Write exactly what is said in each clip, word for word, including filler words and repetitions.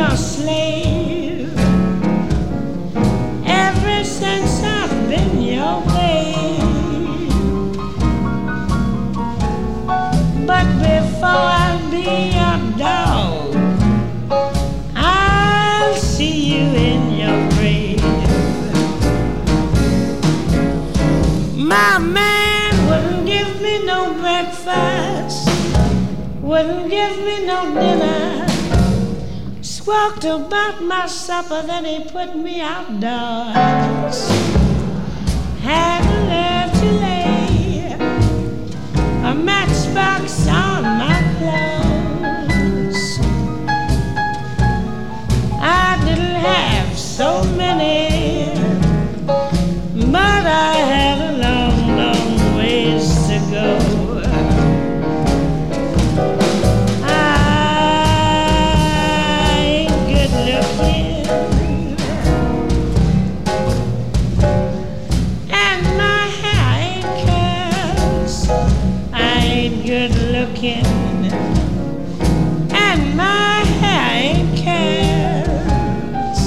your slave ever since I've been your babe. But before I'll be your dog, I'll see you in your grave. My man wouldn't give me no breakfast, wouldn't give me no dinner, squawked about my supper, then he put me outdoors. Had to learn to lay a matchbox on my clothes. I didn't have so many, but I had a long, long ways to go. Good looking, and my hair ain't curls.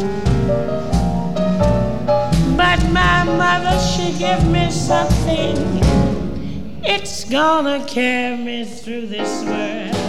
But my mother, she give me something, it's gonna carry me through this world.